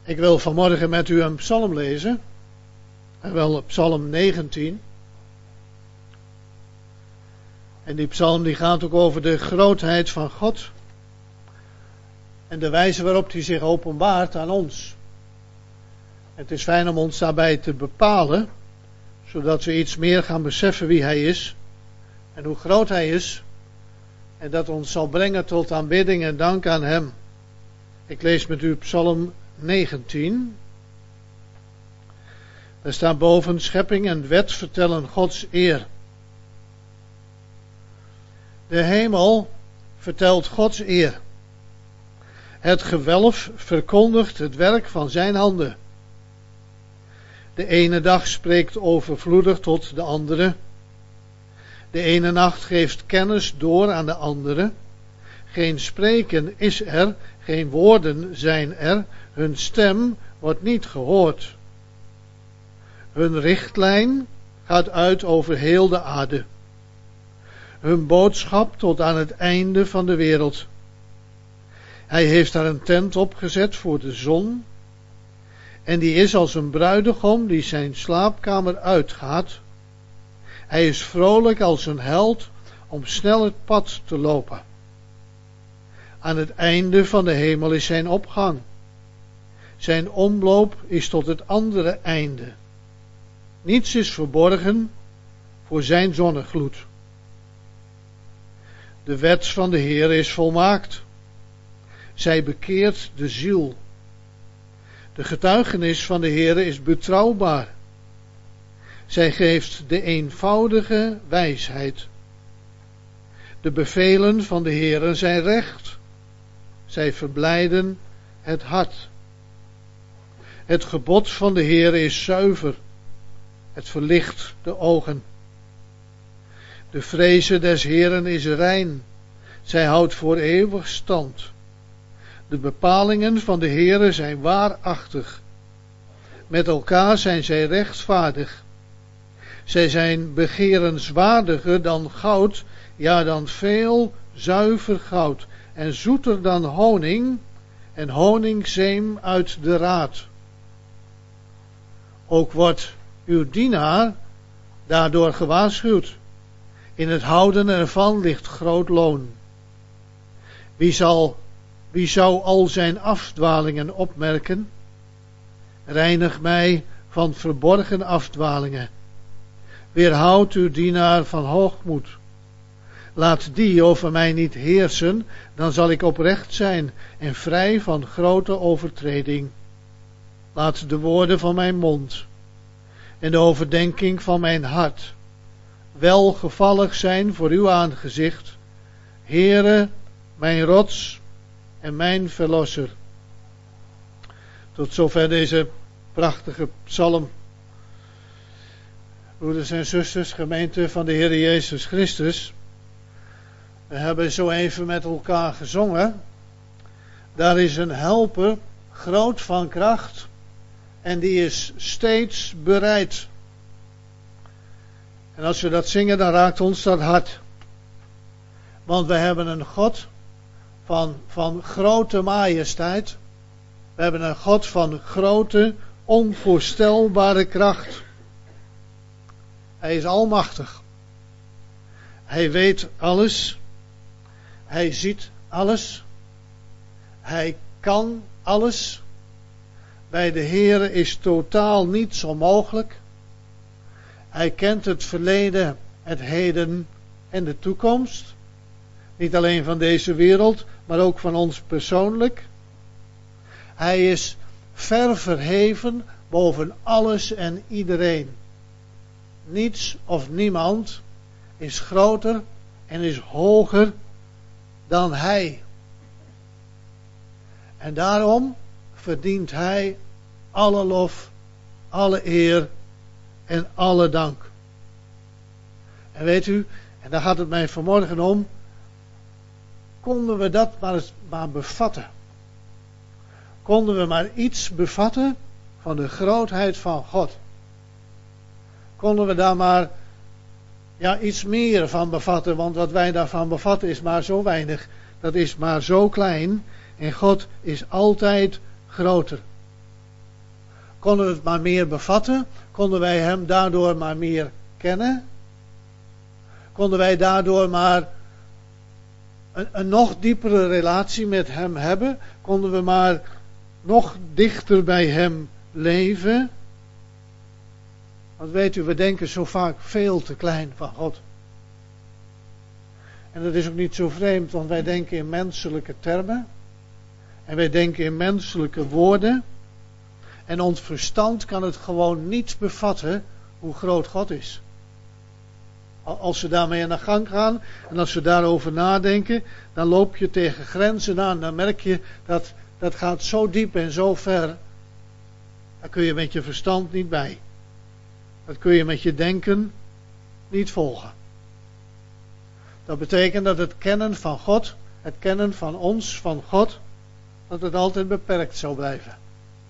Ik wil vanmorgen met u een psalm lezen. En wel psalm 19. En die psalm die gaat ook over de grootheid van God. En de wijze waarop hij zich openbaart aan ons. Het is fijn om ons daarbij te bepalen. Zodat we iets meer gaan beseffen wie hij is. En hoe groot hij is. En dat ons zal brengen tot aanbidding en dank aan hem. Ik lees met u psalm 19. Er staat boven: schepping en wet vertellen Gods eer. De hemel vertelt Gods eer. Het gewelf verkondigt het werk van zijn handen. De ene dag spreekt overvloedig tot de andere. De ene nacht geeft kennis door aan de andere. Geen spreken is er, geen woorden zijn er, hun stem wordt niet gehoord. Hun richtlijn gaat uit over heel de aarde. Hun boodschap tot aan het einde van de wereld. Hij heeft daar een tent opgezet voor de zon. En die is als een bruidegom die zijn slaapkamer uitgaat. Hij is vrolijk als een held om snel het pad te lopen. Aan het einde van de hemel is zijn opgang. Zijn omloop is tot het andere einde. Niets is verborgen voor zijn zonnegloed. De wet van de Heer is volmaakt. Zij bekeert de ziel. De getuigenis van de Heer is betrouwbaar. Zij geeft de eenvoudige wijsheid. De bevelen van de Heer zijn recht. Zij verblijden het hart. Het gebod van de Heer is zuiver. Het verlicht de ogen. De vreze des Heeren is rein. Zij houdt voor eeuwig stand. De bepalingen van de Heere zijn waarachtig. Met elkaar zijn zij rechtvaardig. Zij zijn begerenswaardiger dan goud, ja dan veel zuiver goud. En zoeter dan honing en honingseem uit de raad. Ook wordt uw dienaar daardoor gewaarschuwd. In het houden ervan ligt groot loon. Wie zou al zijn afdwalingen opmerken? Reinig mij van verborgen afdwalingen. Weerhoud uw dienaar van hoogmoed. Laat die over mij niet heersen, dan zal ik oprecht zijn en vrij van grote overtreding. Laat de woorden van mijn mond en de overdenking van mijn hart welgevallig zijn voor uw aangezicht, Heere, mijn rots en mijn verlosser. Tot zover deze prachtige psalm. Broeders en zusters, gemeente van de Heer Jezus Christus. We hebben zo even met elkaar gezongen. Daar is een helper, groot van kracht, en die is steeds bereid. En als we dat zingen, dan raakt ons dat hart. Want we hebben een God van grote majesteit. We hebben een God van grote, onvoorstelbare kracht. Hij is almachtig. Hij weet alles. Hij ziet alles. Hij kan alles. Bij de Heere is totaal niets onmogelijk. Hij kent het verleden, het heden en de toekomst. Niet alleen van deze wereld, maar ook van ons persoonlijk. Hij is ver verheven boven alles en iedereen. Niets of niemand is groter en is hoger dan hij. En daarom verdient hij alle lof, alle eer en alle dank. En weet u, en daar gaat het mij vanmorgen om, konden we dat maar bevatten. Konden we maar iets bevatten van de grootheid van God. Konden we daar maar iets meer van bevatten, want wat wij daarvan bevatten is maar zo weinig. Dat is maar zo klein en God is altijd groter. konden we het maar meer bevatten? Konden wij hem daardoor maar meer kennen? Konden wij daardoor maar een nog diepere relatie met hem hebben? Konden we maar nog dichter bij hem leven? Want weet u, we denken zo vaak veel te klein van God. En dat is ook niet zo vreemd, want wij denken in menselijke termen. En wij denken in menselijke woorden. En ons verstand kan het gewoon niet bevatten hoe groot God is. Als we daarmee aan de gang gaan en als we daarover nadenken, dan loop je tegen grenzen aan. Dan merk je dat gaat zo diep en zo ver. Daar kun je met je verstand niet bij. Dat kun je met je denken niet volgen. Dat betekent dat het kennen van God, het kennen van ons, van God, dat het altijd beperkt zou blijven.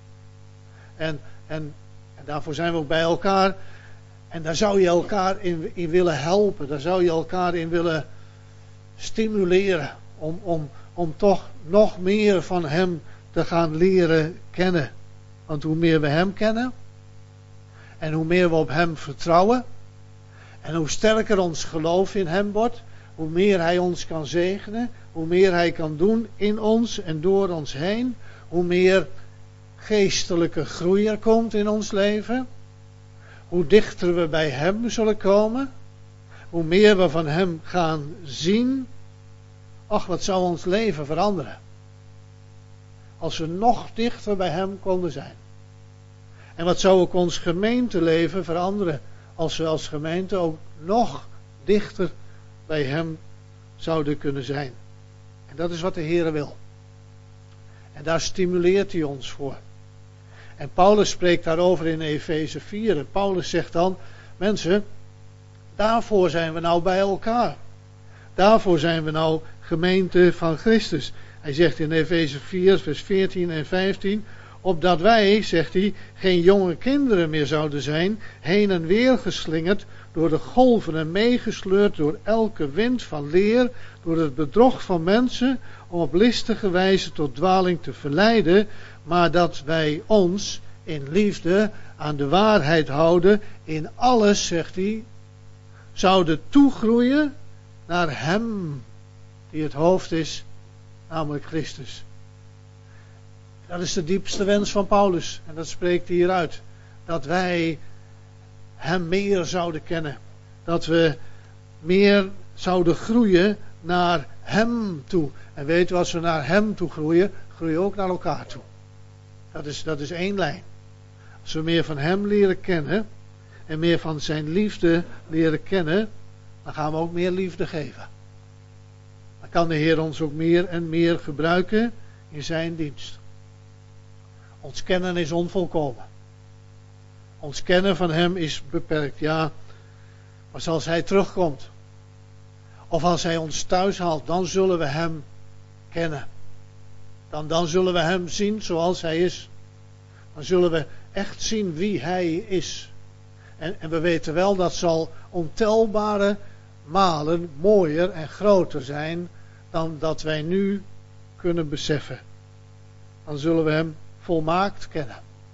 En daarvoor zijn we ook bij elkaar. En daar zou je elkaar in willen helpen. Daar zou je elkaar in willen stimuleren. Om toch nog meer van hem te gaan leren kennen. Want hoe meer we hem kennen. En hoe meer we op hem vertrouwen. En hoe sterker ons geloof in hem wordt. Hoe meer hij ons kan zegenen. Hoe meer hij kan doen in ons en door ons heen. Hoe meer geestelijke groei er komt in ons leven. Hoe dichter we bij hem zullen komen. Hoe meer we van hem gaan zien. Ach, wat zou ons leven veranderen. Als we nog dichter bij hem konden zijn. En wat zou ook ons gemeenteleven veranderen. Als we als gemeente ook nog dichter bij hem zouden kunnen zijn. En dat is wat de Heere wil. En daar stimuleert hij ons voor. En Paulus spreekt daarover in Efeze 4. En Paulus zegt dan, mensen, daarvoor zijn we nou bij elkaar. Daarvoor zijn we nou gemeente van Christus. Hij zegt in Efeze 4, vers 14 en 15, opdat wij, zegt hij, geen jonge kinderen meer zouden zijn, heen en weer geslingerd door de golven en meegesleurd door elke wind van leer, door het bedrog van mensen, om op listige wijze tot dwaling te verleiden, maar dat wij ons in liefde aan de waarheid houden, in alles, zegt hij, zouden toegroeien naar hem die het hoofd is, namelijk Christus. Dat is de diepste wens van Paulus en dat spreekt hij hieruit. Dat wij hem meer zouden kennen. Dat we meer zouden groeien naar hem toe. En weet u, als we naar hem toe groeien, groeien we ook naar elkaar toe. Dat is één lijn. Als we meer van hem leren kennen en meer van zijn liefde leren kennen, dan gaan we ook meer liefde geven. Dan kan de Heer ons ook meer en meer gebruiken in zijn dienst. Ons kennen is onvolkomen. Ons kennen van hem is beperkt, ja. Maar als hij terugkomt, of als hij ons thuis haalt, dan zullen we hem kennen. Dan zullen we hem zien zoals hij is. Dan zullen we echt zien wie hij is. En we weten wel, dat zal ontelbare malen mooier en groter zijn dan dat wij nu kunnen beseffen. Dan zullen we hem volmaakt kennen.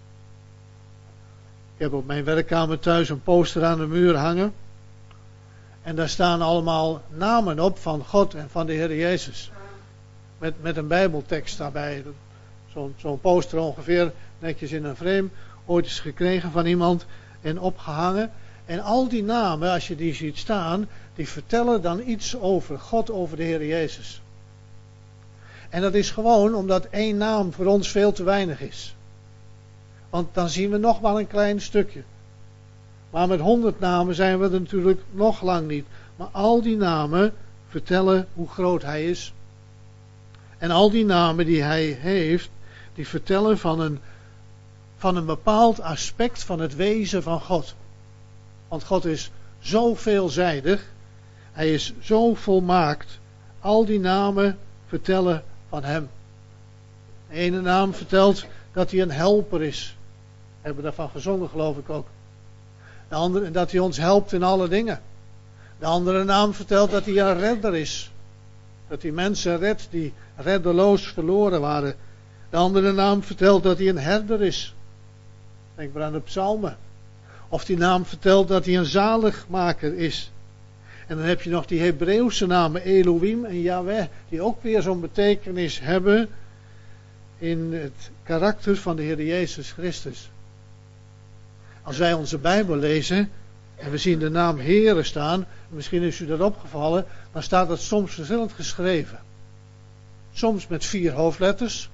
Ik heb op mijn werkkamer thuis een poster aan de muur hangen. En daar staan allemaal namen op van God en van de Heer Jezus. Met een bijbeltekst daarbij. Zo'n poster ongeveer netjes in een frame. Ooit is gekregen van iemand en opgehangen. En al die namen, als je die ziet staan, die vertellen dan iets over God, over de Heer Jezus. En dat is gewoon omdat één naam voor ons veel te weinig is. Want dan zien we nog maar een klein stukje. Maar met 100 namen zijn we er natuurlijk nog lang niet. Maar al die namen vertellen hoe groot hij is. En al die namen die hij heeft, die vertellen van een bepaald aspect van het wezen van God. Want God is zo veelzijdig. Hij is zo volmaakt. Al die namen vertellen van hem. De ene naam vertelt dat hij een helper is. We hebben daarvan gezongen, geloof ik ook. De andere, dat hij ons helpt in alle dingen. De andere naam vertelt dat hij een redder is. Dat hij mensen redt die reddeloos verloren waren. De andere naam vertelt dat hij een herder is. Denk maar aan de psalmen. Of die naam vertelt dat hij een zaligmaker is. En dan heb je nog die Hebreeuwse namen Elohim en Yahweh, die ook weer zo'n betekenis hebben in het karakter van de Heer Jezus Christus. Als wij onze Bijbel lezen en we zien de naam Heere staan, misschien is u dat opgevallen, dan staat dat soms verschillend geschreven. Soms met 4 hoofdletters,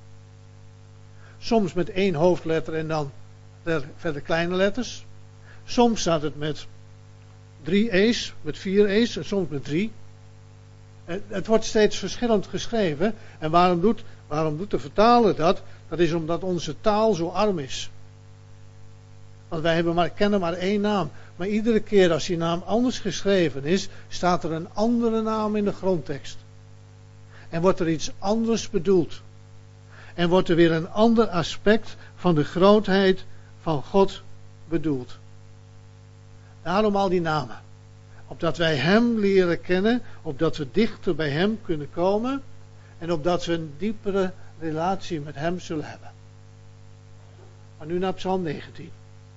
soms met 1 hoofdletter en dan verder kleine letters. Soms staat het met 3 e's, met 4 e's en soms met 3. Het wordt steeds verschillend geschreven. En waarom doet de vertaler dat? Dat is omdat onze taal zo arm is. Want wij kennen maar 1 naam. Maar iedere keer als die naam anders geschreven is, staat er een andere naam in de grondtekst. En wordt er iets anders bedoeld. En wordt er weer een ander aspect van de grootheid van God bedoeld. Daarom al die namen. Opdat wij Hem leren kennen, opdat we dichter bij Hem kunnen komen en opdat we een diepere relatie met Hem zullen hebben. Maar nu naar Psalm 19.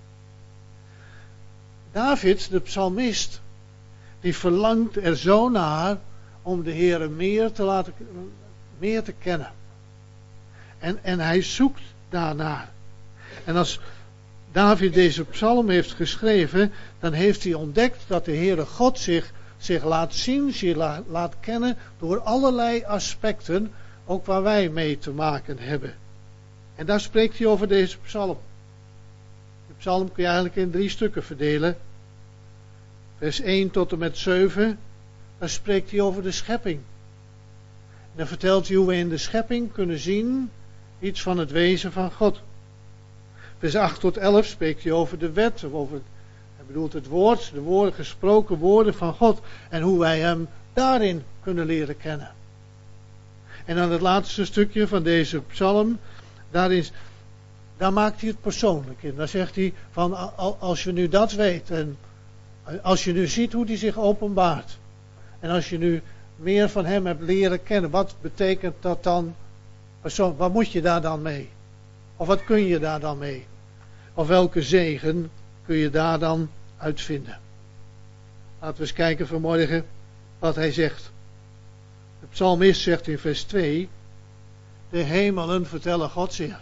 David, de psalmist, die verlangt er zo naar om de Heere meer te kennen. En hij zoekt daarnaar. En als David deze psalm heeft geschreven, dan heeft hij ontdekt dat de Heere God zich laat zien, zich laat kennen door allerlei aspecten, ook waar wij mee te maken hebben. En daar spreekt hij over deze psalm. De psalm kun je eigenlijk in 3 stukken verdelen. Vers 1 tot en met 7, daar spreekt hij over de schepping. En dan vertelt hij hoe we in de schepping kunnen zien iets van het wezen van God. Vers 8 tot 11 spreekt hij over de wet, hij bedoelt het woord, de gesproken woorden van God en hoe wij Hem daarin kunnen leren kennen. En dan het laatste stukje van deze psalm, daar maakt hij het persoonlijk in. Daar zegt hij van als je nu dat weet en als je nu ziet hoe hij zich openbaart en als je nu meer van Hem hebt leren kennen, wat betekent dat dan persoonlijk? Wat moet je daar dan mee? Of wat kun je daar dan mee? Of welke zegen kun je daar dan uitvinden? Laten we eens kijken vanmorgen wat hij zegt. De psalmist zegt in vers 2: de hemelen vertellen Gods eer.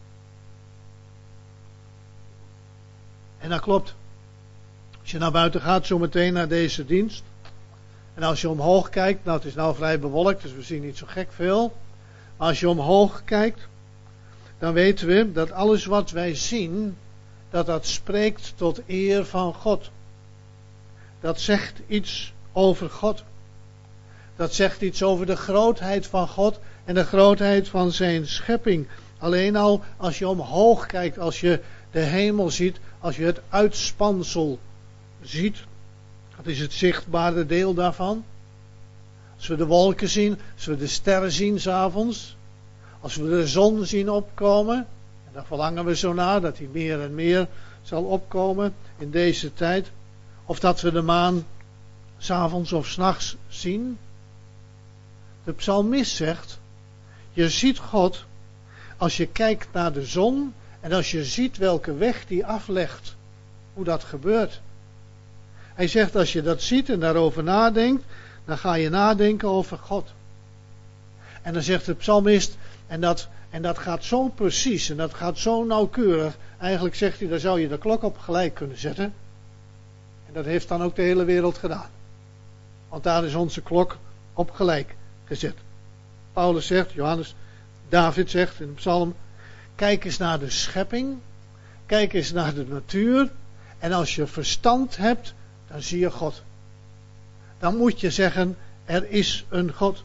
En dat klopt. Als je naar buiten gaat, zometeen naar deze dienst. En als je omhoog kijkt, nou het is nou vrij bewolkt, dus we zien niet zo gek veel. Maar als je omhoog kijkt, dan weten we dat alles wat wij zien, dat spreekt tot eer van God. Dat zegt iets over God. Dat zegt iets over de grootheid van God en de grootheid van zijn schepping. Alleen al als je omhoog kijkt, als je de hemel ziet, als je het uitspansel ziet, dat is het zichtbare deel daarvan. Als we de wolken zien, als we de sterren zien 's avonds, als we de zon zien opkomen, en daar verlangen we zo naar dat die meer en meer zal opkomen in deze tijd, of dat we de maan 's avonds of 's nachts zien. De psalmist zegt, je ziet God als je kijkt naar de zon en als je ziet welke weg die aflegt, hoe dat gebeurt. Hij zegt, als je dat ziet en daarover nadenkt, dan ga je nadenken over God. En dan zegt de psalmist, en dat gaat zo precies en dat gaat zo nauwkeurig. Eigenlijk zegt hij, daar zou je de klok op gelijk kunnen zetten. En dat heeft dan ook de hele wereld gedaan. Want daar is onze klok op gelijk gezet. Paulus zegt, David zegt in de psalm, kijk eens naar de schepping. Kijk eens naar de natuur. En als je verstand hebt, dan zie je God. Dan moet je zeggen, er is een God.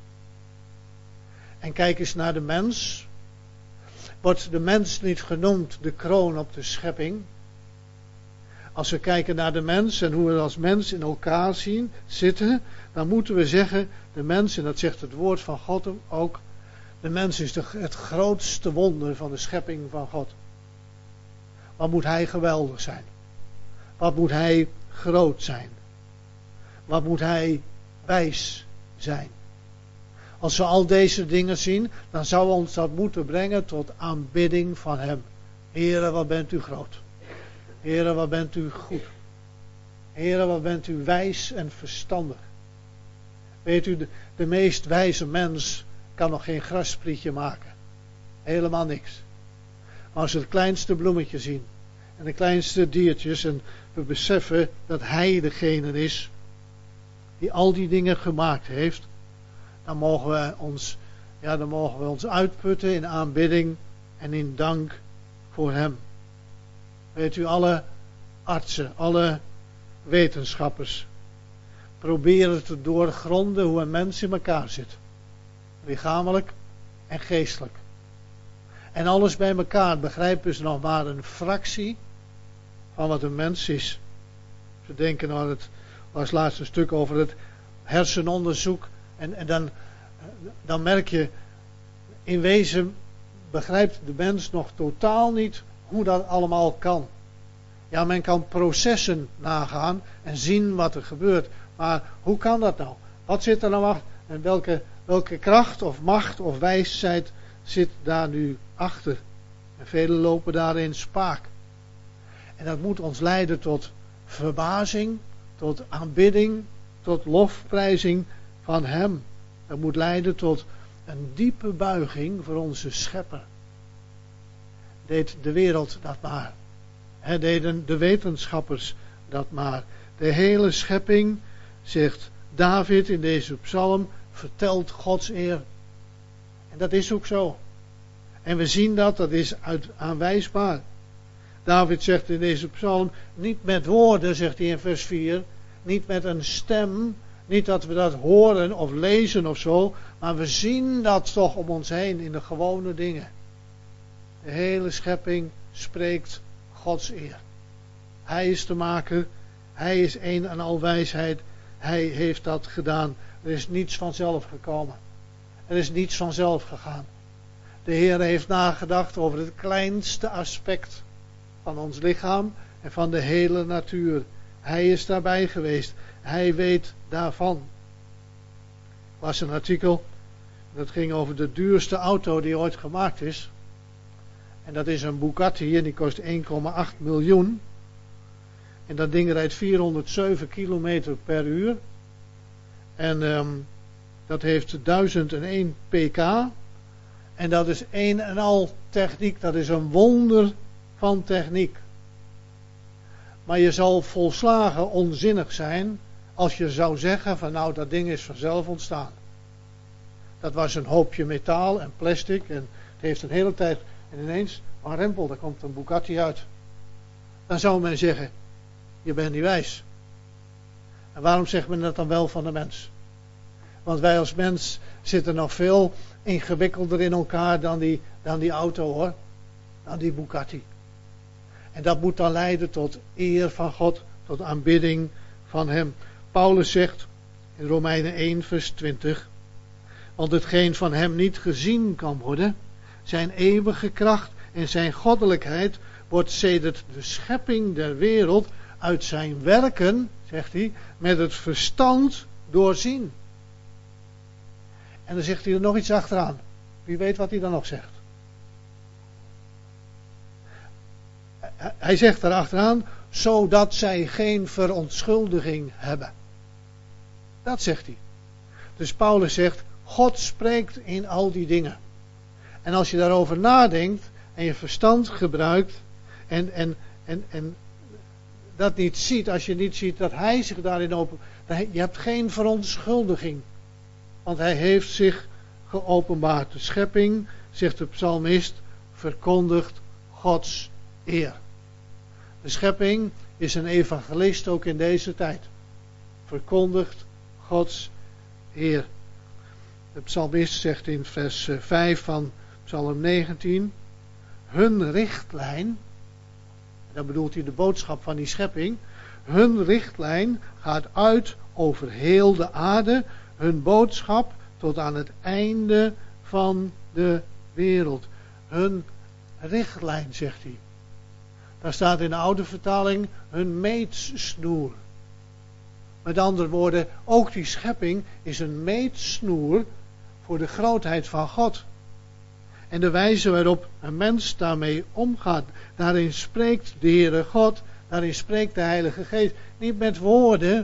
En kijk eens naar de mens. Wordt de mens niet genoemd de kroon op de schepping? Als we kijken naar de mens en hoe we als mens in elkaar zitten, dan moeten we zeggen, de mens, en dat zegt het woord van God ook, de mens is het grootste wonder van de schepping van God. Wat moet hij geweldig zijn? Wat moet hij groot zijn? Wat moet hij wijs zijn? Als we al deze dingen zien, dan zou ons dat moeten brengen tot aanbidding van hem. Heere, wat bent u groot. Heere, wat bent u goed. Heere, wat bent u wijs en verstandig. Weet u, de meest wijze mens kan nog geen grassprietje maken. Helemaal niks. Maar als we het kleinste bloemetje zien en de kleinste diertjes en we beseffen dat Hij degene is die al die dingen gemaakt heeft, dan mogen we ons uitputten in aanbidding en in dank voor Hem. Weet u, alle artsen, alle wetenschappers proberen te doorgronden hoe een mens in elkaar zit. Lichamelijk en geestelijk. En alles bij elkaar begrijpen ze nog maar een fractie van wat een mens is. Ze denken nou, het was laatst een stuk over het hersenonderzoek. En dan merk je, in wezen begrijpt de mens nog totaal niet hoe dat allemaal kan. Ja, men kan processen nagaan en zien wat er gebeurt. Maar hoe kan dat nou? Wat zit er nou achter? En welke kracht of macht of wijsheid zit daar nu achter? En velen lopen daarin spaak. En dat moet ons leiden tot verbazing, tot aanbidding, tot lofprijzing van Hem. Dat moet leiden tot een diepe buiging voor onze Schepper. Deed de wereld dat maar. Deden de wetenschappers dat maar. De hele schepping, zegt David in deze psalm, vertelt Gods eer. En dat is ook zo. En we zien dat is aanwijsbaar. David zegt in deze psalm, niet met woorden, zegt hij in vers 4, niet met een stem, niet dat we dat horen of lezen of zo, maar we zien dat toch om ons heen in de gewone dingen. De hele schepping spreekt Gods eer. Hij is de maker, Hij is een en al wijsheid, Hij heeft dat gedaan. Er is niets vanzelf gekomen. Er is niets vanzelf gegaan. De Heer heeft nagedacht over het kleinste aspect van ons lichaam en van de hele natuur. Hij is daarbij geweest. Hij weet daarvan. Ik las een artikel, dat ging over de duurste auto die ooit gemaakt is. En dat is een Bugatti en die kost 1,8 miljoen. En dat ding rijdt 407 kilometer per uur. En dat heeft 1001 pk. En dat is een en al techniek. Dat is een wonder van techniek. Maar je zal volslagen onzinnig zijn als je zou zeggen van nou, dat ding is vanzelf ontstaan. Dat was een hoopje metaal en plastic en het heeft een hele tijd en ineens, een rempel, daar komt een Bugatti uit. Dan zou men zeggen, je bent niet wijs. En waarom zegt men dat dan wel van de mens? Want wij als mens zitten nog veel ingewikkelder in elkaar dan die auto hoor. Dan die Bugatti. En dat moet dan leiden tot eer van God, tot aanbidding van Hem. Paulus zegt in Romeinen 1 vers 20. Want hetgeen van Hem niet gezien kan worden, zijn eeuwige kracht en zijn goddelijkheid, wordt sedert de schepping der wereld uit zijn werken, zegt hij, met het verstand doorzien. En dan zegt hij er nog iets achteraan. Wie weet wat hij dan nog zegt. Hij zegt er achteraan, zodat zij geen verontschuldiging hebben. Dat zegt hij. Dus Paulus zegt, God spreekt in al die dingen. En als je daarover nadenkt en je verstand gebruikt en dat niet ziet, als je niet ziet dat Hij zich daarin openbaart, je hebt geen verontschuldiging. Want Hij heeft zich geopenbaard. De schepping, zegt de psalmist, verkondigt Gods eer. De schepping is een evangelist ook in deze tijd. Verkondigt Gods eer. De psalmist zegt in vers 5 van psalm 19. Hun richtlijn, dan bedoelt hij de boodschap van die schepping. Hun richtlijn gaat uit over heel de aarde. Hun boodschap tot aan het einde van de wereld. Hun richtlijn, zegt hij. Daar staat in de oude vertaling hun meetsnoer. Met andere woorden, ook die schepping is een meetsnoer voor de grootheid van God. En de wijze waarop een mens daarmee omgaat, daarin spreekt de Heere God, daarin spreekt de Heilige Geest. Niet met woorden,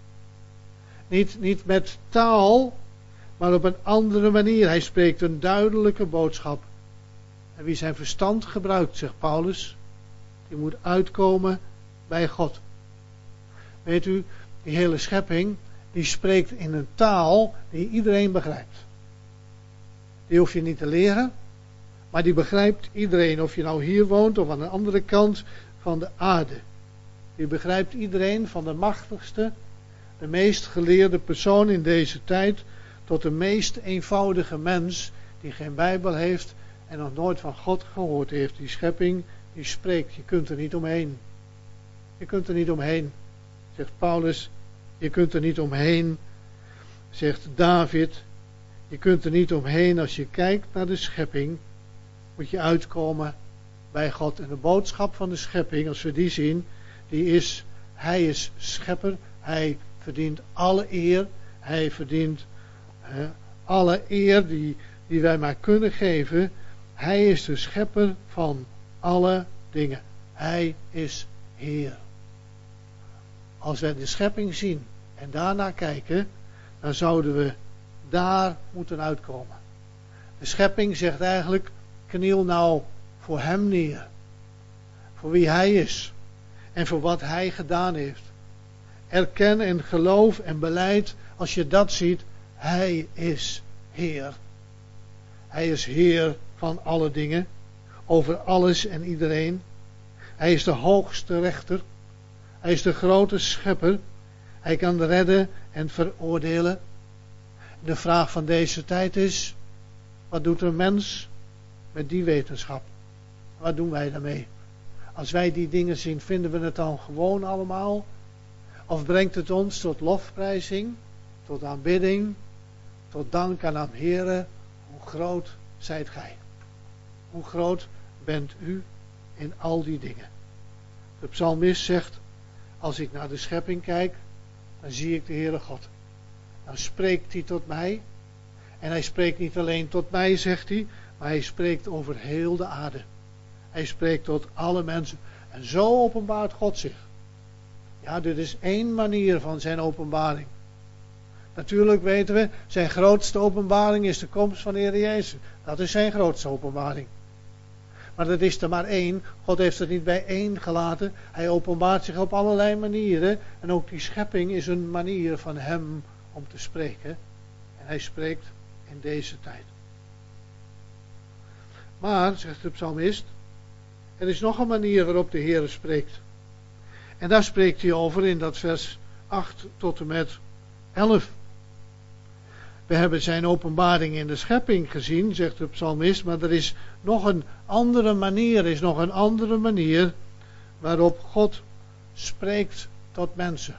niet met taal, maar op een andere manier. Hij spreekt een duidelijke boodschap. En wie zijn verstand gebruikt, zegt Paulus, die moet uitkomen bij God. Weet u, die hele schepping, die spreekt in een taal die iedereen begrijpt. Die hoef je niet te leren, maar die begrijpt iedereen, of je nou hier woont of aan de andere kant van de aarde. Die begrijpt iedereen, van de machtigste, de meest geleerde persoon in deze tijd, tot de meest eenvoudige mens die geen Bijbel heeft en nog nooit van God gehoord heeft. Die schepping, die spreekt. Je kunt er niet omheen. Je kunt er niet omheen, zegt Paulus. Je kunt er niet omheen, zegt David. Je kunt er niet omheen. Als je kijkt naar de schepping, moet je uitkomen bij God. En de boodschap van de schepping, als we die zien, die is: Hij is schepper. Hij verdient alle eer. Hij verdient alle eer die wij maar kunnen geven. Hij is de schepper van alle dingen. Hij is Heer. Als wij de schepping zien en daarna kijken, dan zouden we daar moeten uitkomen. De schepping zegt eigenlijk: kniel nou voor hem neer. Voor wie hij is. En voor wat hij gedaan heeft. Erken en geloof en beleid, als je dat ziet, hij is Heer. Hij is Heer van alle dingen, over alles en iedereen. Hij is de hoogste rechter. Hij is de grote schepper. Hij kan redden en veroordelen. De vraag van deze tijd is: wat doet een mens met die wetenschap? Wat doen wij daarmee? Als wij die dingen zien, vinden we het dan gewoon allemaal? Of brengt het ons tot lofprijzing, tot aanbidding, tot dank aan hem, Heere? Hoe groot zijt gij? Hoe groot bent u in al die dingen? De psalmist zegt: als ik naar de schepping kijk, dan zie ik de Heere God. Dan spreekt hij tot mij. En hij spreekt niet alleen tot mij, zegt hij, maar hij spreekt over heel de aarde. Hij spreekt tot alle mensen. En zo openbaart God zich. Ja, dit is één manier van zijn openbaring. Natuurlijk weten we, zijn grootste openbaring is de komst van de Heer Jezus. Dat is zijn grootste openbaring. Maar dat is er maar één. God heeft het niet bij één gelaten. Hij openbaart zich op allerlei manieren. En ook die schepping is een manier van hem om te spreken. En hij spreekt in deze tijd. Maar, zegt de psalmist, er is nog een manier waarop de Heer spreekt. En daar spreekt hij over in dat vers 8 tot en met 11. We hebben zijn openbaring in de schepping gezien, zegt de psalmist, maar er is nog een andere manier, waarop God spreekt tot mensen.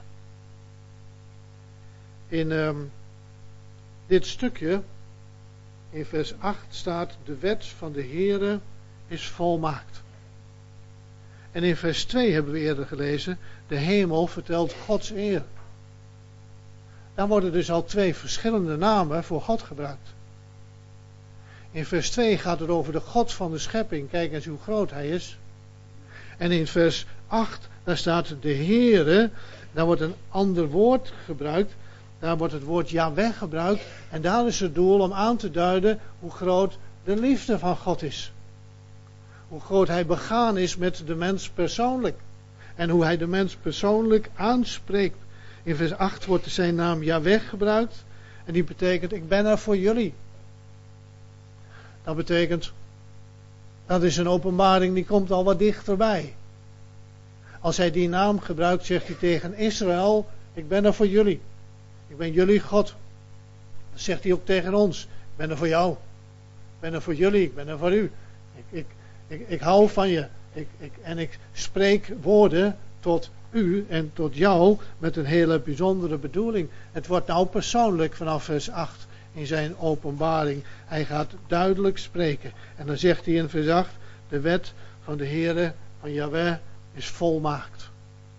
In dit stukje, in vers 8 staat: de wet van de Heere is volmaakt. En in vers 2 hebben we eerder gelezen: de hemel vertelt Gods eer. Dan worden dus al twee verschillende namen voor God gebruikt. In vers 2 gaat het over de God van de schepping. Kijk eens hoe groot hij is. En in vers 8, daar staat de Heere. Daar wordt een ander woord gebruikt. Daar wordt het woord Jahweh gebruikt. En daar is het doel om aan te duiden hoe groot de liefde van God is. Hoe groot hij begaan is met de mens persoonlijk. En hoe hij de mens persoonlijk aanspreekt. In vers 8 wordt zijn naam Jahweh gebruikt. En die betekent: ik ben er voor jullie. Dat betekent, dat is een openbaring die komt al wat dichterbij. Als hij die naam gebruikt, zegt hij tegen Israël: ik ben er voor jullie. Ik ben jullie God. Dat zegt hij ook tegen ons: ik ben er voor jou. Ik ben er voor jullie, ik ben er voor u. Ik hou van je. En ik spreek woorden tot u en tot jou met een hele bijzondere bedoeling. Het wordt nou persoonlijk vanaf vers 8 in zijn openbaring. Hij gaat duidelijk spreken. En dan zegt hij in vers 8: de wet van de Heere, van Jahweh, is volmaakt.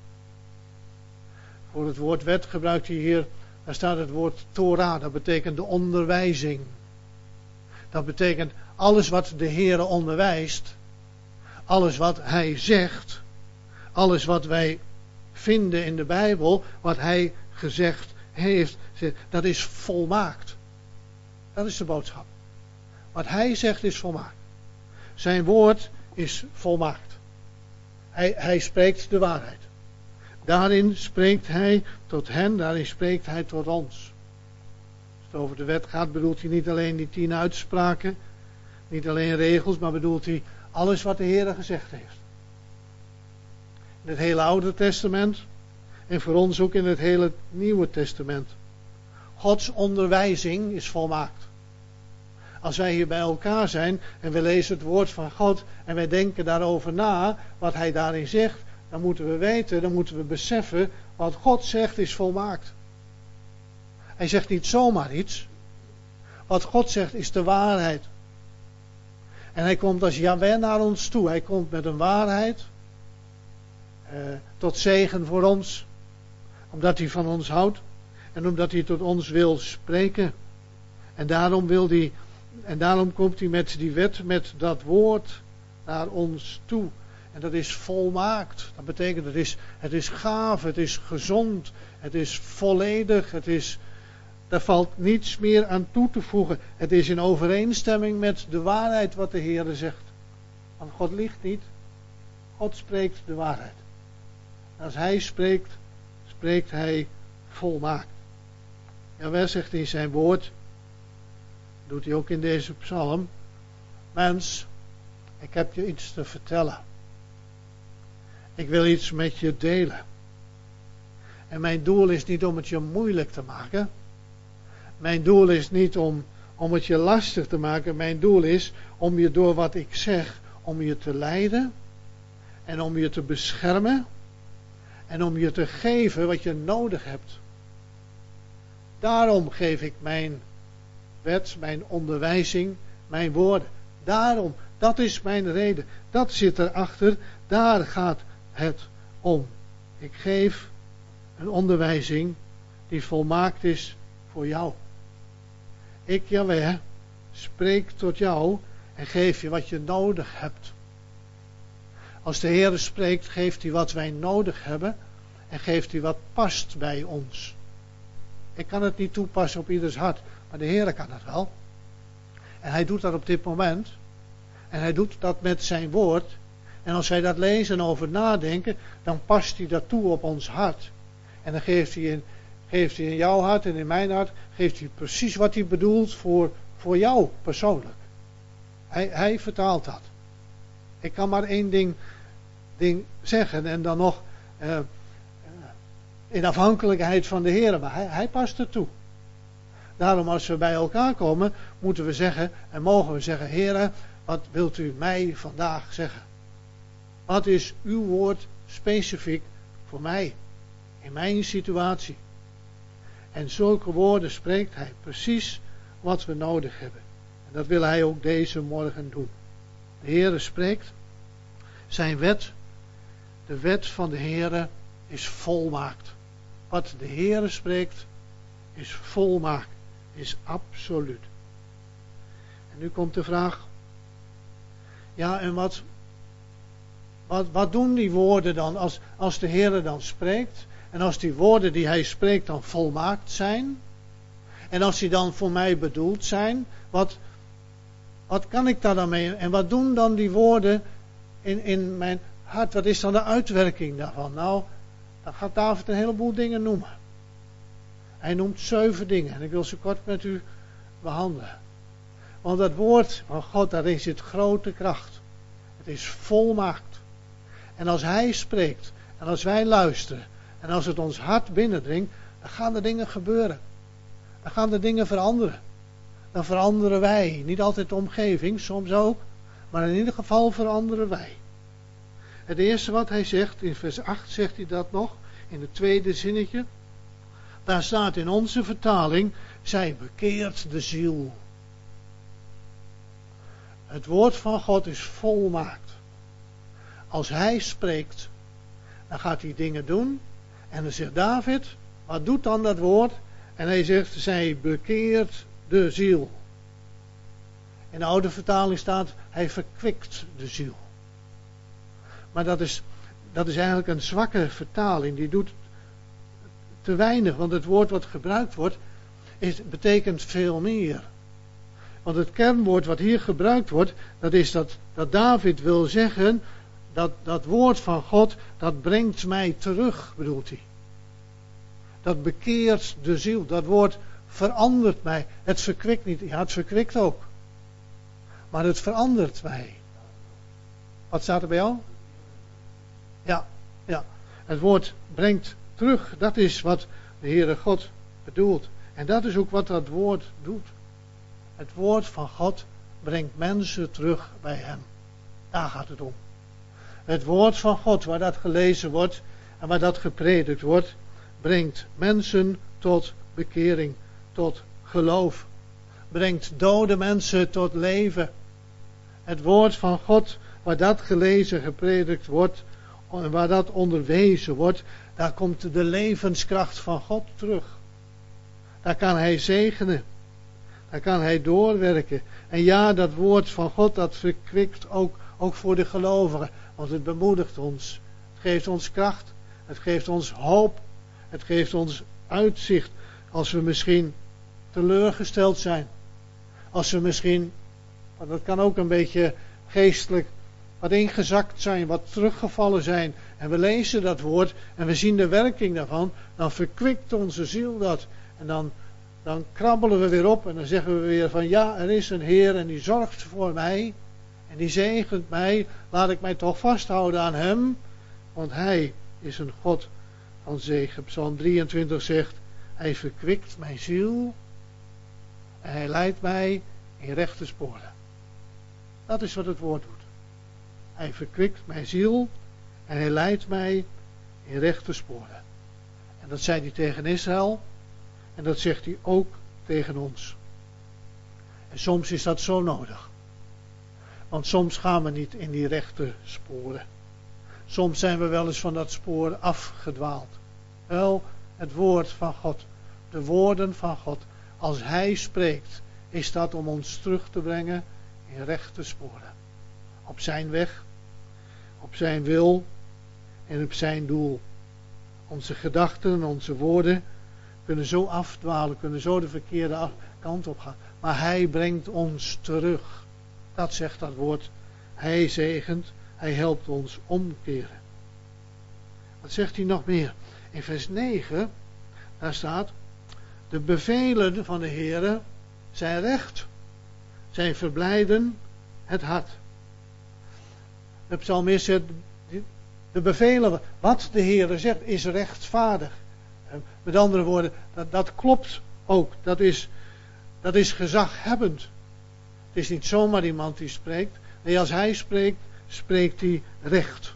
Voor het woord wet gebruikt hij hier, daar staat het woord Torah, dat betekent de onderwijzing. Dat betekent alles wat de Heere onderwijst, alles wat Hij zegt, alles wat wij vinden in de Bijbel, wat Hij gezegd heeft, dat is volmaakt. Dat is de boodschap. Wat Hij zegt is volmaakt. Zijn woord is volmaakt. Hij spreekt de waarheid. Daarin spreekt Hij tot hen, daarin spreekt Hij tot ons. Als het over de wet gaat, bedoelt hij niet alleen die 10 uitspraken, niet alleen regels, maar bedoelt hij alles wat de Heer gezegd heeft. In het hele Oude Testament en voor ons ook in het hele Nieuwe Testament. Gods onderwijzing is volmaakt. Als wij hier bij elkaar zijn en we lezen het woord van God en wij denken daarover na, wat Hij daarin zegt, dan moeten we weten, dan moeten we beseffen, wat God zegt is volmaakt. Hij zegt niet zomaar iets. Wat God zegt is de waarheid. En Hij komt als Jahweh naar ons toe. Hij komt met een waarheid. Tot zegen voor ons. Omdat Hij van ons houdt. En omdat Hij tot ons wil spreken. En daarom komt Hij met die wet, met dat woord naar ons toe. En dat is volmaakt. Dat betekent het is gaaf, het is gezond, het is volledig, daar valt niets meer aan toe te voegen. Het is in overeenstemming met de waarheid wat de Heer zegt. Want God liegt niet. God spreekt de waarheid. En als Hij spreekt, spreekt Hij volmaakt. Jawel zegt in zijn woord, doet Hij ook in deze psalm, mens, ik heb je iets te vertellen. Ik wil iets met je delen. En mijn doel is niet om het je moeilijk te maken. Mijn doel is niet om het je lastig te maken. Mijn doel is om je door wat ik zeg, om je te leiden. En om je te beschermen. En om je te geven wat je nodig hebt. Daarom geef ik mijn wet, mijn onderwijzing, mijn woorden. Daarom, dat is mijn reden. Dat zit erachter. Daar gaat het om. Ik geef een onderwijzing die volmaakt is voor jou. Ik, Jahweh, spreek tot jou en geef je wat je nodig hebt. Als de Heer spreekt, geeft Hij wat wij nodig hebben en geeft Hij wat past bij ons. Ik kan het niet toepassen op ieders hart, maar de Heer kan het wel. En Hij doet dat op dit moment. En Hij doet dat met zijn woord. En als wij dat lezen en over nadenken, dan past Hij dat toe op ons hart. En dan geeft hij in jouw hart en in mijn hart, geeft Hij precies wat Hij bedoelt voor jou persoonlijk. Hij vertaalt dat. Ik kan maar één ding zeggen en dan nog in afhankelijkheid van de Heer, maar hij past er toe. Daarom als we bij elkaar komen, moeten we zeggen en mogen we zeggen, Heere, wat wilt u mij vandaag zeggen? Wat is uw woord specifiek voor mij, in mijn situatie? En zulke woorden spreekt Hij precies wat we nodig hebben. En dat wil Hij ook deze morgen doen. De Heere spreekt. Zijn wet, de wet van de Heere, is volmaakt. Wat de Heere spreekt, is volmaakt. Is absoluut. En nu komt de vraag. Ja, en wat doen die woorden dan als de Heere dan spreekt? En als die woorden die Hij spreekt dan volmaakt zijn? En als die dan voor mij bedoeld zijn? Wat kan ik daar dan mee? En wat doen dan die woorden in mijn hart? Wat is dan de uitwerking daarvan? Nou, dan gaat David een heleboel dingen noemen. Hij noemt 7 dingen. En ik wil ze kort met u behandelen. Want dat woord van God, daarin zit grote kracht. Het is volmaakt. En als Hij spreekt, en als wij luisteren, en als het ons hart binnendringt, dan gaan er dingen gebeuren. Dan gaan er dingen veranderen. Dan veranderen wij. Niet altijd de omgeving, soms ook. Maar in ieder geval veranderen wij. Het eerste wat hij zegt, in vers 8 zegt hij dat nog, in het tweede zinnetje. Daar staat in onze vertaling, zij bekeert de ziel. Het woord van God is volmaakt. Als Hij spreekt, dan gaat Hij dingen doen. En dan zegt David, wat doet dan dat woord? En hij zegt, zij bekeert de ziel. In de oude vertaling staat, hij verkwikt de ziel. Maar dat is eigenlijk een zwakke vertaling. Die doet te weinig, want het woord wat gebruikt wordt, betekent veel meer. Want het kernwoord wat hier gebruikt wordt, dat is dat David wil zeggen, dat woord van God, dat brengt mij terug, bedoelt hij. Dat bekeert de ziel, dat woord verandert mij. Het verkwikt niet, ja, het verkwikt ook. Maar het verandert mij. Wat staat er bij jou? Ja. Het woord brengt terug, dat is wat de Heere God bedoelt. En dat is ook wat dat woord doet. Het woord van God brengt mensen terug bij hem. Daar gaat het om. Het woord van God, waar dat gelezen wordt en waar dat gepredikt wordt, brengt mensen tot bekering, tot geloof. Brengt dode mensen tot leven. Het woord van God, waar dat gelezen, gepredikt wordt en waar dat onderwezen wordt, daar komt de levenskracht van God terug. Daar kan hij zegenen. Daar kan hij doorwerken. En ja, dat woord van God, dat verkwikt ook voor de gelovigen. Want het bemoedigt ons. Het geeft ons kracht. Het geeft ons hoop. Het geeft ons uitzicht. Als we misschien teleurgesteld zijn. Als we misschien, want dat kan ook een beetje geestelijk, wat ingezakt zijn, wat teruggevallen zijn. En we lezen dat woord en we zien de werking daarvan. Dan verkwikt onze ziel dat. En dan krabbelen we weer op en dan zeggen we weer van ja, er is een Heer en die zorgt voor mij. En die zegent mij. Laat ik mij toch vasthouden aan hem. Want hij is een God van zegen. Psalm 23 zegt, hij verkwikt mijn ziel. En hij leidt mij in rechte sporen. Dat is wat het woord doet. Hij verkwikt mijn ziel. En hij leidt mij in rechte sporen. En dat zei hij tegen Israël. En dat zegt hij ook tegen ons. En soms is dat zo nodig. Want soms gaan we niet in die rechte sporen. Soms zijn we wel eens van dat spoor afgedwaald. Wel, het woord van God. De woorden van God. Als hij spreekt, is dat om ons terug te brengen in rechte sporen. Op zijn weg, op zijn wil en op zijn doel. Onze gedachten en onze woorden kunnen zo afdwalen, kunnen zo de verkeerde kant op gaan. Maar hij brengt ons terug. Dat zegt dat woord. Hij zegent, hij helpt ons omkeren. Wat zegt hij nog meer? In vers 9, daar staat, de bevelen van de Heere zijn recht, zijn verblijden het hart. De psalmist zegt, de bevelen, wat de Heere zegt, is rechtvaardig. Met andere woorden, dat klopt ook. Dat is gezaghebbend. Het is niet zomaar iemand die spreekt. Nee, als hij spreekt, spreekt hij recht.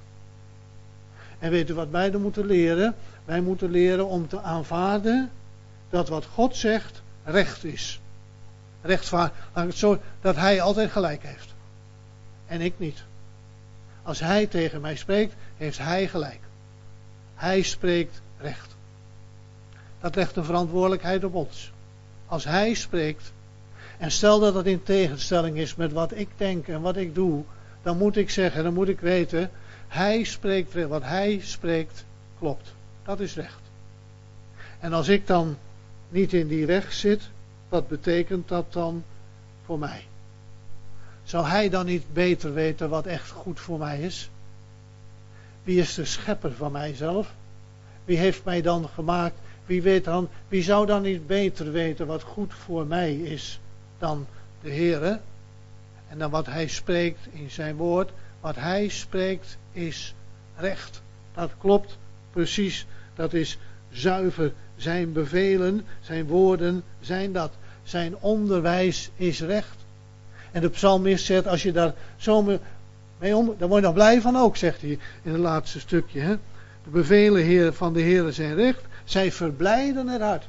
En weet u wat wij dan moeten leren? Wij moeten leren om te aanvaarden dat wat God zegt recht is. Rechtvaardig. Zo dat hij altijd gelijk heeft. En ik niet. Als hij tegen mij spreekt, heeft hij gelijk. Hij spreekt recht. Dat legt een verantwoordelijkheid op ons. Als hij spreekt, en stel dat het in tegenstelling is met wat ik denk en wat ik doe, dan moet ik zeggen, dan moet ik weten, hij spreekt recht. Wat hij spreekt, klopt. Dat is recht. En als ik dan niet in die weg zit, wat betekent dat dan voor mij? Zou hij dan niet beter weten wat echt goed voor mij is? Wie is de schepper van mijzelf? Wie heeft mij dan gemaakt? Wie zou dan niet beter weten wat goed voor mij is dan de Heere? En dan wat hij spreekt in zijn woord. Wat hij spreekt is recht. Dat klopt precies. Dat is zuiver. Zijn bevelen, zijn woorden zijn dat. Zijn onderwijs is recht. En de psalmist zegt, als je daar zo mee om, daar word je nog blij van ook, zegt hij in het laatste stukje. Hè? De bevelen van de Heere zijn recht. Zij verblijden het hart.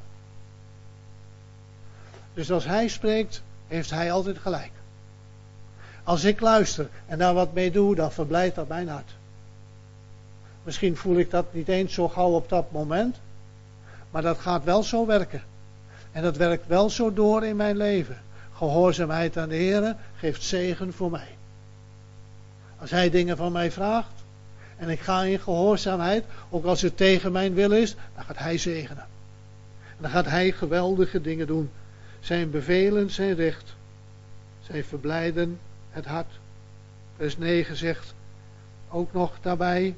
Dus als hij spreekt, heeft hij altijd gelijk. Als ik luister en daar wat mee doe, dan verblijdt dat mijn hart. Misschien voel ik dat niet eens zo gauw op dat moment. Maar dat gaat wel zo werken. En dat werkt wel zo door in mijn leven. gehoorzaamheid aan de Heer geeft zegen voor mij. Als Hij dingen van mij vraagt en ik ga in gehoorzaamheid, ook als het tegen mijn wil is, dan gaat Hij zegenen. En dan gaat Hij geweldige dingen doen. Zijn bevelen zijn recht. Zij verblijden het hart. Vers 9 zegt ook nog daarbij,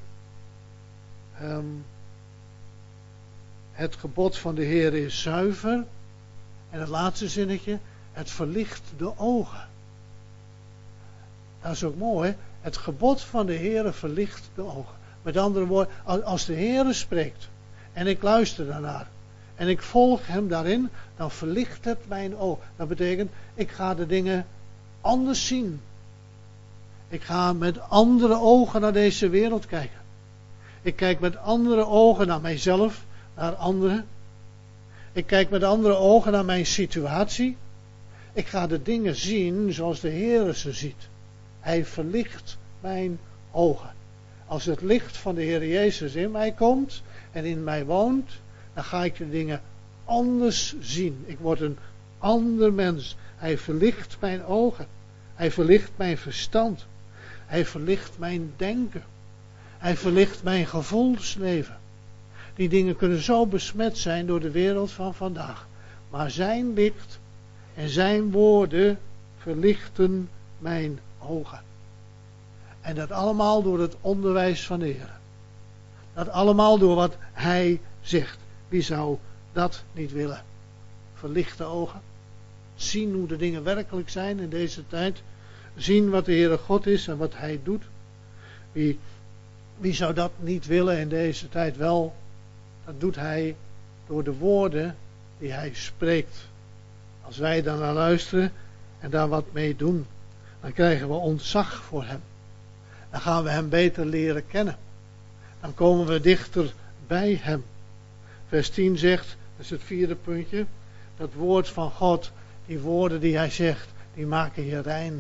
het gebod van de Heer is zuiver. En het laatste zinnetje, het verlicht de ogen. Dat is ook mooi, het gebod van de Heer verlicht de ogen. Met andere woorden, als de Heer spreekt en ik luister daarnaar en ik volg Hem daarin, dan verlicht het mijn ogen. Dat betekent, ik ga de dingen anders zien. Ik ga met andere ogen naar deze wereld kijken. Ik kijk met andere ogen naar mijzelf, naar anderen. Ik kijk met andere ogen naar mijn situatie. Ik ga de dingen zien zoals de Heer ze ziet. Hij verlicht mijn ogen. Als het licht van de Heer Jezus in mij komt en in mij woont, dan ga ik de dingen anders zien. Ik word een ander mens. Hij verlicht mijn ogen. Hij verlicht mijn verstand. Hij verlicht mijn denken. Hij verlicht mijn gevoelsleven. Die dingen kunnen zo besmet zijn door de wereld van vandaag. Maar zijn licht en zijn woorden verlichten mijn ogen. En dat allemaal door het onderwijs van de Heer. Dat allemaal door wat Hij zegt. Wie zou dat niet willen? Verlichte ogen. Zien hoe de dingen werkelijk zijn in deze tijd. Zien wat de Heere God is en wat Hij doet. Wie zou dat niet willen in deze tijd? Wel, dat doet Hij door de woorden die Hij spreekt. Als wij daar naar luisteren en daar wat mee doen, dan krijgen we ontzag voor Hem. Dan gaan we Hem beter leren kennen. Dan komen we dichter bij Hem. Vers 10 zegt, dat is het vierde puntje, dat woord van God, die woorden die Hij zegt, die maken je rein.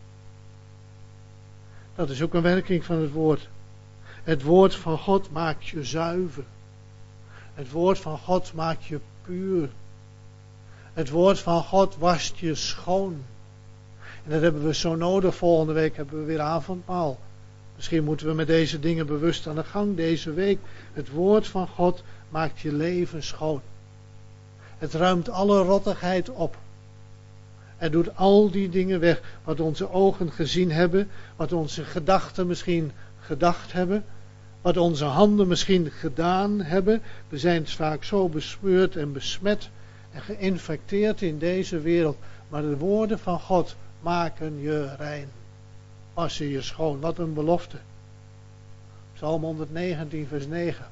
Dat is ook een werking van het woord. Het woord van God maakt je zuiver. Het woord van God maakt je puur. Het woord van God wast je schoon. En dat hebben we zo nodig. Volgende week hebben we weer avondmaal. Misschien moeten we met deze dingen bewust aan de gang deze week. Het woord van God maakt je leven schoon. Het ruimt alle rottigheid op. Het doet al die dingen weg wat onze ogen gezien hebben, wat onze gedachten misschien gedacht hebben, wat onze handen misschien gedaan hebben. We zijn vaak zo besmeurd en besmet en geïnfecteerd in deze wereld. Maar de woorden van God maken je rein. Wassen je schoon. Wat een belofte. Psalm 119 vers 9.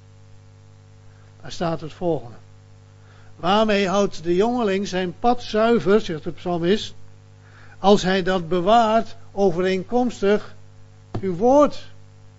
Daar staat het volgende. Waarmee houdt de jongeling zijn pad zuiver, zegt de psalmist, als hij dat bewaart overeenkomstig uw woord.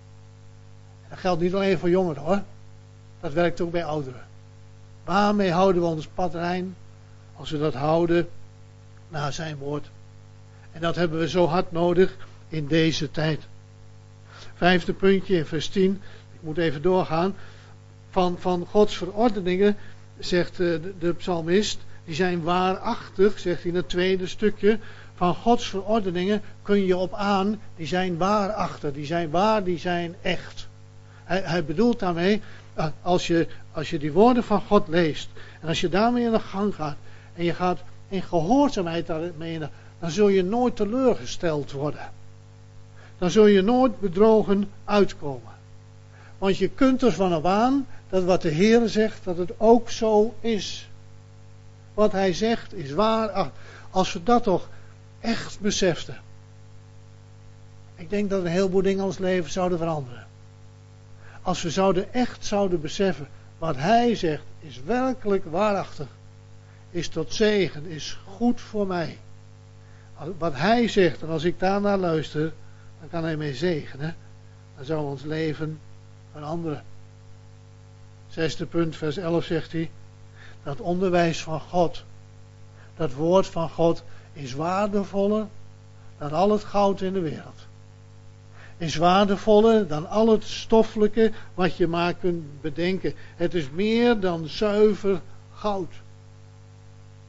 Dat geldt niet alleen voor jongeren hoor. Dat werkt ook bij ouderen. Waarmee houden we ons pad rein? Als we dat houden naar zijn woord. En dat hebben we zo hard nodig in deze tijd. Vijfde puntje in vers 10. Ik moet even doorgaan. Van Gods verordeningen, zegt de psalmist, die zijn waarachtig, zegt hij in het tweede stukje. Van Gods verordeningen kun je op aan, die zijn waarachtig, die zijn waar, die zijn echt. Hij bedoelt daarmee, als je die woorden van God leest, en als je daarmee in de gang gaat, en je gaat in gehoorzaamheid daarmee, dan zul je nooit teleurgesteld worden. Dan zul je nooit bedrogen uitkomen. Want je kunt ervan op aan dat wat de Heer zegt, dat het ook zo is. Wat Hij zegt is waar. Als we dat toch echt beseften. Ik denk dat een heleboel dingen in ons leven zouden veranderen. Als we echt zouden beseffen, wat Hij zegt is werkelijk waarachtig. Is tot zegen, is goed voor mij. Wat Hij zegt, en als ik daarnaar luister, dan kan Hij mij zegenen. Dan zou ons leven veranderen. Zesde punt, vers 11 zegt hij, dat onderwijs van God, dat woord van God, is waardevoller dan al het goud in de wereld. Is waardevoller dan al het stoffelijke wat je maar kunt bedenken. Het is meer dan zuiver goud.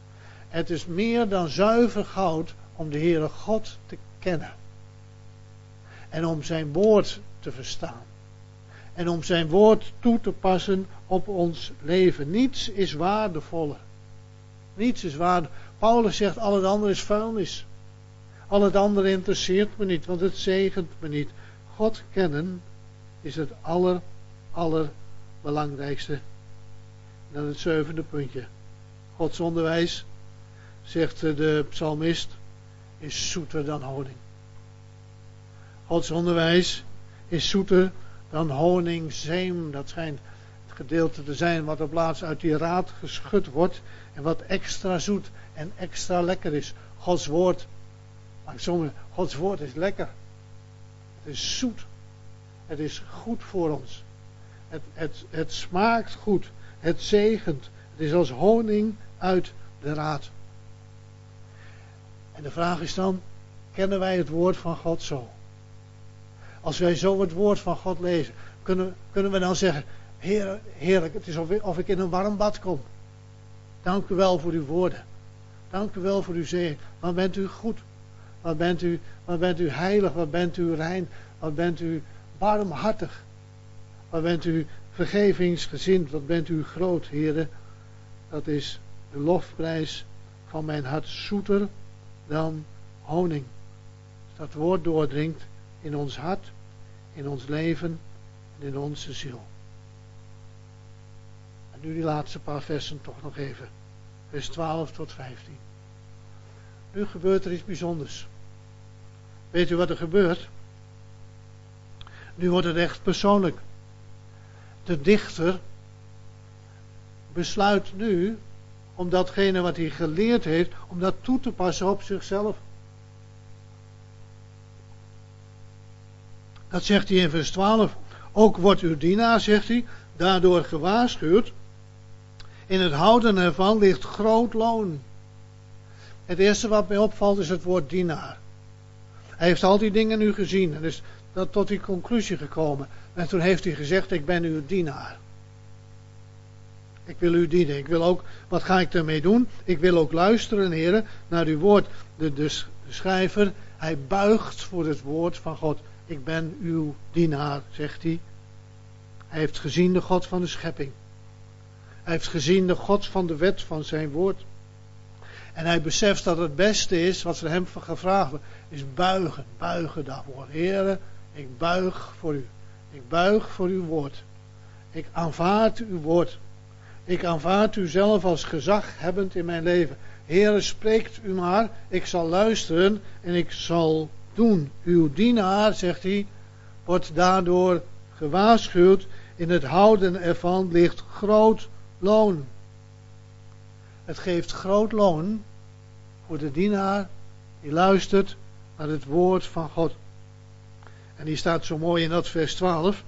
Het is meer dan zuiver goud om de Heere God te kennen. En om zijn woord te verstaan. En om zijn woord toe te passen op ons leven. Niets is waardevoller. Niets is waardevoller. Paulus zegt, al het andere is vuilnis. Al het andere interesseert me niet, want het zegent me niet. God kennen is het allerbelangrijkste. Dan het 7e puntje. Gods onderwijs, zegt de psalmist, is zoeter dan honing. Gods onderwijs is zoeter dan honingzeem. Dat schijnt het gedeelte te zijn wat op laatst uit die raad geschud wordt. En wat extra zoet en extra lekker is. Gods woord. Gods woord is lekker. Het is zoet. Het is goed voor ons. Het smaakt goed. Het zegent. Het is als honing uit de raad. En de vraag is dan, kennen wij het woord van God zo? Als wij zo het woord van God lezen, kunnen we dan zeggen, Heer, heerlijk, het is of ik in een warm bad kom. Dank u wel voor uw woorden. Dank u wel voor uw zegen. Wat bent u goed. Wat bent u heilig. Wat bent u rein. Wat bent u barmhartig. Wat bent u vergevingsgezind. Wat bent u groot, Heere. Dat is de lofprijs van mijn hart, zoeter dan honing. Als dat woord doordringt in ons hart, in ons leven en in onze ziel. En nu die laatste paar versen toch nog even. Vers 12 tot 15. Nu gebeurt er iets bijzonders. Weet u wat er gebeurt? Nu wordt het echt persoonlijk. De dichter besluit nu om datgene wat hij geleerd heeft, om dat toe te passen op zichzelf. Dat zegt hij in vers 12. Ook wordt uw dienaar, zegt hij, daardoor gewaarschuwd. In het houden ervan ligt groot loon. Het eerste wat mij opvalt is het woord dienaar. Hij heeft al die dingen nu gezien en is tot die conclusie gekomen. En toen heeft hij gezegd, ik ben uw dienaar. Ik wil u dienen. Ik wil ook, wat ga ik ermee doen? Ik wil ook luisteren, heren, naar uw woord. De schrijver, hij buigt voor het woord van God. Ik ben uw dienaar, zegt hij. Hij heeft gezien de God van de schepping. Hij heeft gezien de God van de wet van zijn woord. En hij beseft dat het beste is, wat ze hem gevraagd hebben, is buigen. Buigen daarvoor. Heren, ik buig voor u. Ik buig voor uw woord. Ik aanvaard uw woord. Ik aanvaard u zelf als gezaghebbend in mijn leven. Heere, spreekt u maar. Ik zal luisteren en ik zal doen. Uw dienaar, zegt hij, wordt daardoor gewaarschuwd. In het houden ervan ligt groot loon. Het geeft groot loon voor de dienaar die luistert naar het woord van God. En die staat zo mooi in dat vers 12.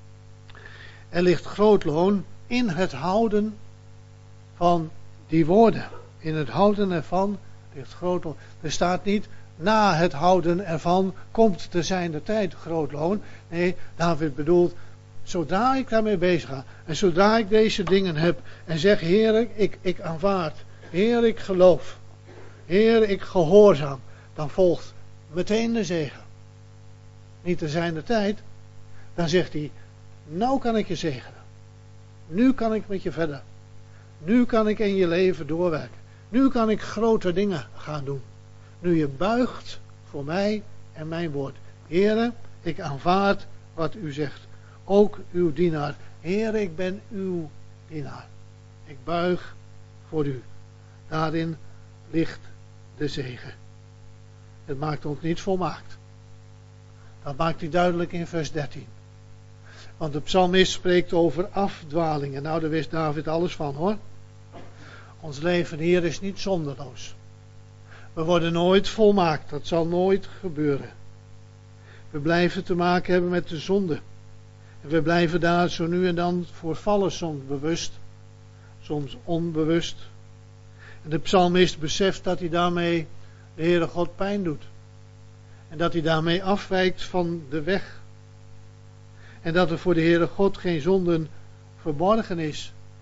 Er ligt groot loon in het houden van die woorden. In het houden ervan ligt groot loon. Er staat niet, na het houden ervan komt te zijn de tijd groot loon. Nee, David bedoelt, zodra ik daarmee bezig ga en zodra ik deze dingen heb en zeg, Heer, ik aanvaard, Heer, ik geloof, Heer, ik gehoorzaam, dan volgt meteen de zegen. Niet te zijn de tijd, dan zegt hij, nou kan ik je zegenen. Nu kan ik met je verder. Nu kan ik in je leven doorwerken. Nu kan ik grote dingen gaan doen. Nu je buigt voor mij en mijn woord. Heere, ik aanvaard wat u zegt. Ook uw dienaar. Heere, ik ben uw dienaar. Ik buig voor u. Daarin ligt de zegen. Het maakt ons niet volmaakt. Dat maakt hij duidelijk in vers 13. Want de psalmist spreekt over afdwalingen. Nou, daar wist David alles van, hoor. Ons leven hier is niet zonderloos. We worden nooit volmaakt. Dat zal nooit gebeuren. We blijven te maken hebben met de zonde. En we blijven daar zo nu en dan voor vallen. Soms bewust, soms onbewust. En de psalmist beseft dat hij daarmee de Heere God pijn doet. En dat hij daarmee afwijkt van de weg. En dat er voor de Heere God geen zonden verborgen is.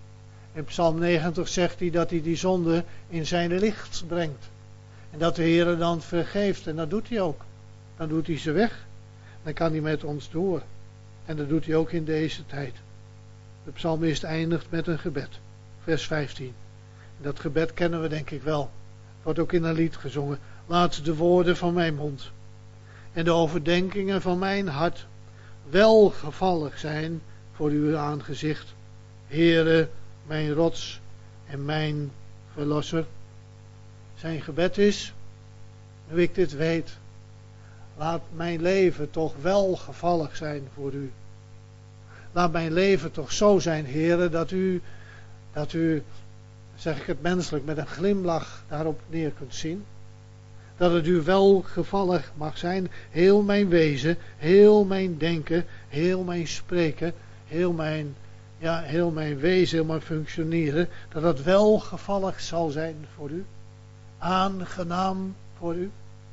In Psalm 90 zegt hij dat hij die zonde in zijn licht brengt. En dat de Heer dan vergeeft. En dat doet hij ook. Dan doet hij ze weg. Dan kan hij met ons door. En dat doet hij ook in deze tijd. De psalmist eindigt met een gebed. Vers 15. En dat gebed kennen we denk ik wel. Wordt ook in een lied gezongen. Laat de woorden van mijn mond en de overdenkingen van mijn hart welgevallig zijn voor uw aangezicht. Heere, mijn rots en mijn verlosser. Zijn gebed is, nu ik dit weet, laat mijn leven toch welgevallig zijn voor u. Laat mijn leven toch zo zijn, Heere, dat u, zeg ik het menselijk, met een glimlach daarop neer kunt zien. Dat het u welgevallig mag zijn, heel mijn wezen, heel mijn denken, heel mijn spreken, heel mijn wezen, heel mijn functioneren, dat het welgevallig zal zijn voor u. Aangenaam voor u.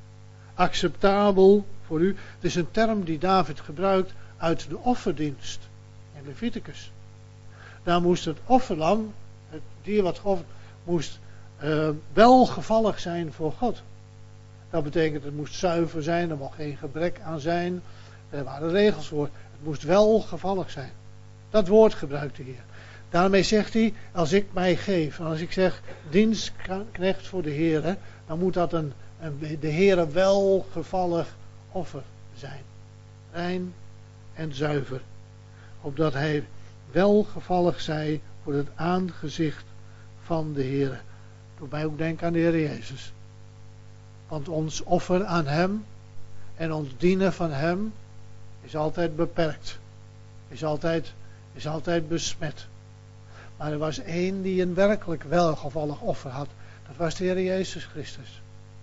Acceptabel voor u. Het is een term die David gebruikt uit de offerdienst in Leviticus. Daar moest het offerlam, het dier wat geofferd moest welgevallig zijn voor God. Dat betekent het moest zuiver zijn, er mocht geen gebrek aan zijn. Er waren regels voor. Het moest welgevallig zijn. Dat woord gebruikt de Heer. Daarmee zegt hij, als ik mij geef, en als ik zeg dienstknecht voor de Heer, dan moet dat de Heer welgevallig offer zijn. Rein en zuiver. Opdat hij welgevallig zij voor het aangezicht van de Heer. Doe mij ook denken aan de Heer Jezus. Want ons offer aan hem en ons dienen van hem is altijd beperkt. Is altijd besmet. Maar er was één die een werkelijk welgevallig offer had. Dat was de Heer Jezus Christus.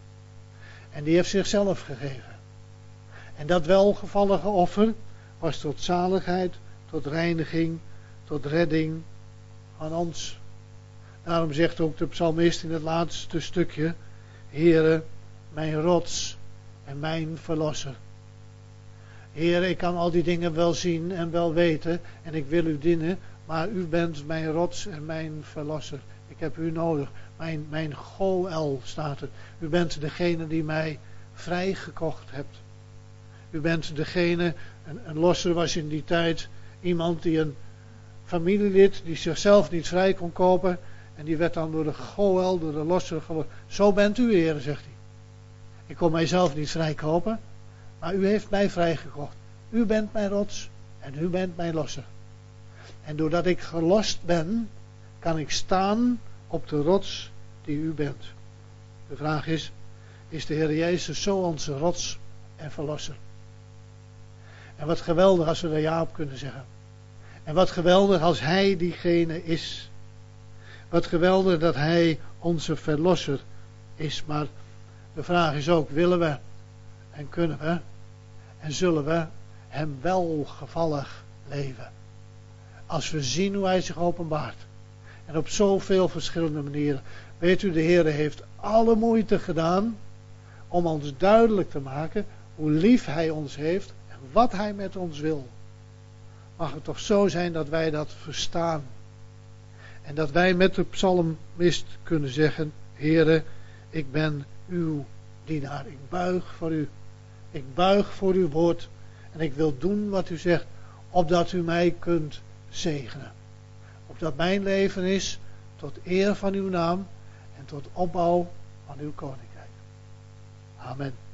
En die heeft zichzelf gegeven. En dat welgevallige offer was tot zaligheid, tot reiniging, tot redding aan ons. Daarom zegt ook de psalmist in het laatste stukje: Heere, mijn rots en mijn verlosser. Heer, ik kan al die dingen wel zien en wel weten en ik wil u dienen, maar u bent mijn rots en mijn verlosser. Ik heb u nodig. Mijn Goël staat er. U bent degene die mij vrijgekocht hebt. U bent degene, een losser was in die tijd iemand die een familielid die zichzelf niet vrij kon kopen en die werd dan door de Goël, door de losser geworden. Zo bent u, Heer, zegt hij. Ik kon mijzelf niet vrijkopen, maar u heeft mij vrijgekocht. U bent mijn rots en u bent mijn losser. En doordat ik gelost ben, kan ik staan op de rots die u bent. De vraag is de Heer Jezus zo onze rots en verlosser? En wat geweldig als we daar ja op kunnen zeggen. En wat geweldig als Hij diegene is. Wat geweldig dat Hij onze verlosser is. Maar de vraag is ook, willen we en kunnen we en zullen we Hem welgevallig leven? Als we zien hoe Hij zich openbaart. En op zoveel verschillende manieren. Weet u, de Heer heeft alle moeite gedaan om ons duidelijk te maken hoe lief Hij ons heeft en wat Hij met ons wil. Mag het toch zo zijn dat wij dat verstaan. En dat wij met de psalmist kunnen zeggen: Heere, ik ben uw dienaar. Ik buig voor u. Ik buig voor uw woord. En ik wil doen wat u zegt, opdat u mij kunt zegenen. Opdat mijn leven is tot eer van uw naam en tot opbouw van uw koninkrijk. Amen.